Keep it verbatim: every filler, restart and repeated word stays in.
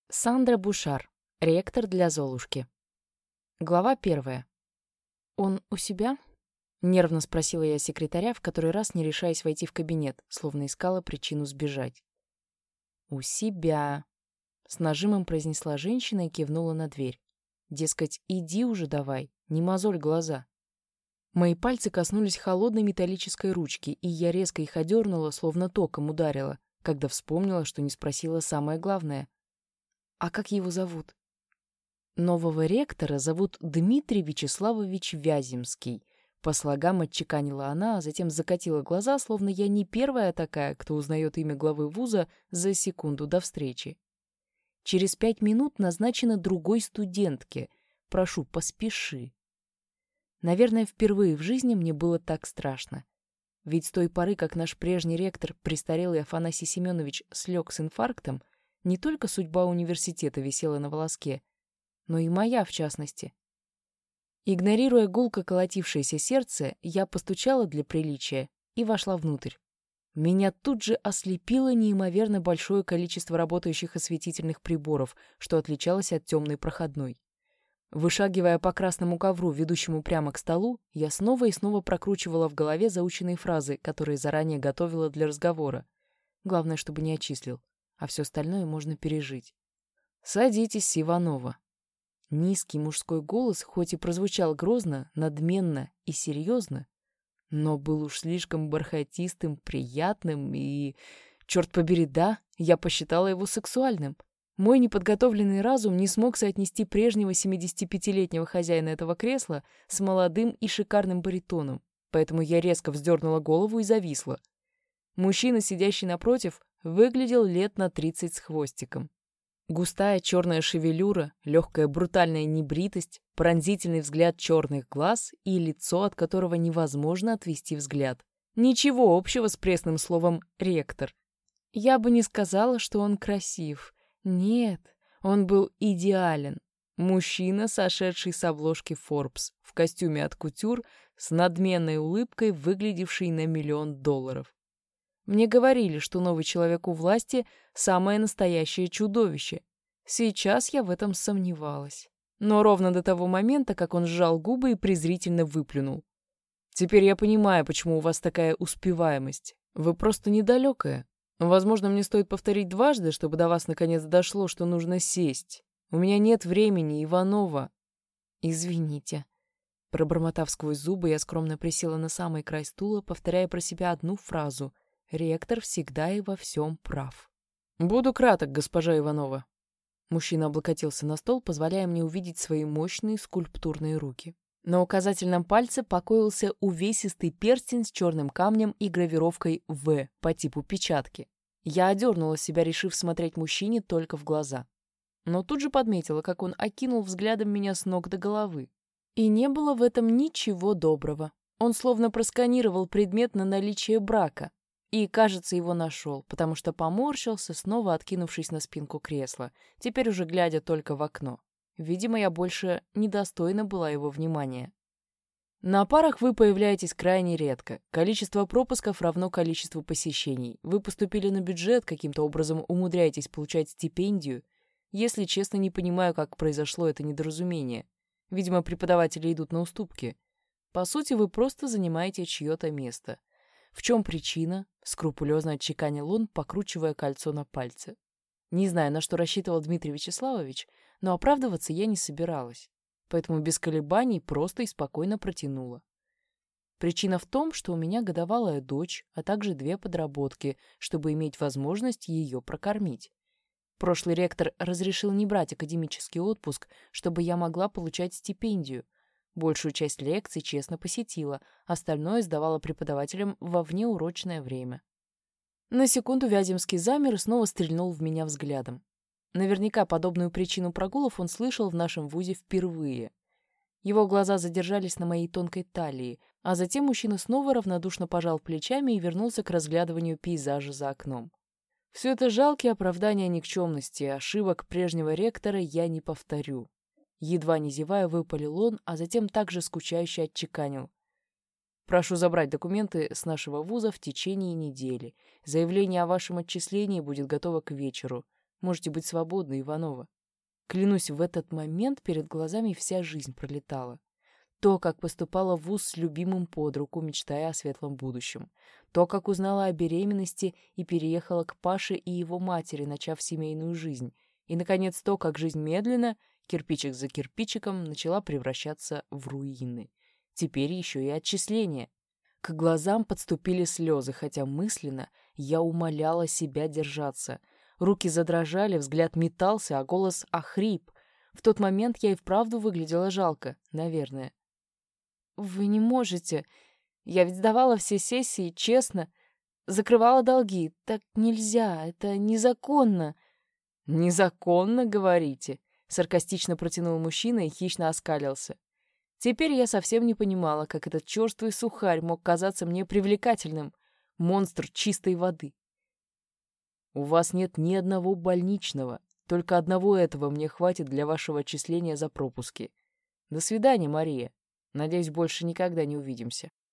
Сандра Бушар, ректор для Золушки. Глава первая. «Он у себя?» — нервно спросила я секретаря, в который раз не решаясь войти в кабинет, словно искала причину сбежать. «У себя», — с нажимом произнесла женщина и кивнула на дверь. Дескать, иди уже давай, не мозоль глаза. Мои пальцы коснулись холодной металлической ручки, и я резко их одернула, словно током ударила, когда вспомнила, что не спросила самое главное. «А как его зовут?» «Нового ректора зовут Дмитрий Вячеславович Вяземский», по слогам отчеканила она, а затем закатила глаза, словно я не первая такая, кто узнает имя главы вуза за секунду до встречи. «Через пять минут назначено другой студентке. Прошу, поспеши». Наверное, впервые в жизни мне было так страшно. Ведь с той поры, как наш прежний ректор, престарелый Афанасий Семенович, слег с инфарктом, не только судьба университета висела на волоске, но и моя, в частности. Игнорируя гулко колотившееся сердце, я постучала для приличия и вошла внутрь. Меня тут же ослепило неимоверно большое количество работающих осветительных приборов, что отличалось от темной проходной. Вышагивая по красному ковру, ведущему прямо к столу, я снова и снова прокручивала в голове заученные фразы, которые заранее готовила для разговора. Главное, чтобы не отчислил, а все остальное можно пережить. «Садитесь, Иванова». Низкий мужской голос, хоть и прозвучал грозно, надменно и серьезно, но был уж слишком бархатистым, приятным и... Черт побери, да, я посчитала его сексуальным. Мой неподготовленный разум не смог соотнести прежнего семидесятипятилетнего хозяина этого кресла с молодым и шикарным баритоном, поэтому я резко вздернула голову и зависла. Мужчина, сидящий напротив, выглядел лет на тридцать с хвостиком. Густая черная шевелюра, легкая брутальная небритость, пронзительный взгляд черных глаз и лицо, от которого невозможно отвести взгляд. Ничего общего с пресным словом «ректор». Я бы не сказала, что он красив. Нет, он был идеален. Мужчина, сошедший с обложки Forbes, в костюме от кутюр, с надменной улыбкой, выглядевший на миллион долларов. Мне говорили, что новый человек у власти — самое настоящее чудовище. Сейчас я в этом сомневалась. Но ровно до того момента, как он сжал губы и презрительно выплюнул. «Теперь я понимаю, почему у вас такая успеваемость. Вы просто недалекая. Возможно, мне стоит повторить дважды, чтобы до вас наконец дошло, что нужно сесть. У меня нет времени, Иванова». «Извините». Пробормотав сквозь зубы, я скромно присела на самый край стула, повторяя про себя одну фразу — ректор всегда и во всем прав. «Буду краток, госпожа Иванова». Мужчина облокотился на стол, позволяя мне увидеть свои мощные скульптурные руки. На указательном пальце покоился увесистый перстень с черным камнем и гравировкой «В» по типу печатки. Я одернула себя, решив смотреть мужчине только в глаза. Но тут же подметила, как он окинул взглядом меня с ног до головы. И не было в этом ничего доброго. Он словно просканировал предмет на наличие брака. И, кажется, его нашел, потому что поморщился, снова откинувшись на спинку кресла, теперь уже глядя только в окно. Видимо, я больше недостойна была его внимания. На парах вы появляетесь крайне редко. Количество пропусков равно количеству посещений. Вы поступили на бюджет, каким-то образом умудряетесь получать стипендию. Если честно, не понимаю, как произошло это недоразумение. Видимо, преподаватели идут на уступки. По сути, вы просто занимаете чье-то место. В чем причина? Скрупулезно отчеканил он, покручивая кольцо на пальце. Не знаю, на что рассчитывал Дмитрий Вячеславович, но оправдываться я не собиралась, поэтому без колебаний просто и спокойно протянула. Причина в том, что у меня годовалая дочь, а также две подработки, чтобы иметь возможность ее прокормить. Прошлый ректор разрешил не брать академический отпуск, чтобы я могла получать стипендию. Большую часть лекций честно посетила, остальное сдавала преподавателям во внеурочное время. На секунду Вяземский замер и снова стрельнул в меня взглядом. Наверняка подобную причину прогулов он слышал в нашем вузе впервые. Его глаза задержались на моей тонкой талии, а затем мужчина снова равнодушно пожал плечами и вернулся к разглядыванию пейзажа за окном. Все это жалкие оправдания никчемности, ошибок прежнего ректора я не повторю. Едва не зевая, выпалил он, а затем также скучающе отчеканил. Прошу забрать документы с нашего вуза в течение недели. Заявление о вашем отчислении будет готово к вечеру. Можете быть свободны, Иванова». Клянусь, в этот момент перед глазами вся жизнь пролетала. То, как поступала в вуз с любимым под руку, мечтая о светлом будущем. То, как узнала о беременности и переехала к Паше и его матери, начав семейную жизнь. И, наконец, то, как жизнь медленно, кирпичик за кирпичиком, начала превращаться в руины. Теперь еще и отчисления. К глазам подступили слезы, хотя мысленно я умоляла себя держаться. Руки задрожали, взгляд метался, а голос охрип. В тот момент я и вправду выглядела жалко, наверное. «Вы не можете. Я ведь сдавала все сессии, честно. Закрывала долги. Так нельзя, это незаконно». «Незаконно, говорите?» — саркастично протянул мужчина и хищно оскалился. Теперь я совсем не понимала, как этот черствый сухарь мог казаться мне привлекательным. Монстр чистой воды. «У вас нет ни одного больничного. Только одного этого мне хватит для вашего отчисления за пропуски. До свидания, Мария. Надеюсь, больше никогда не увидимся».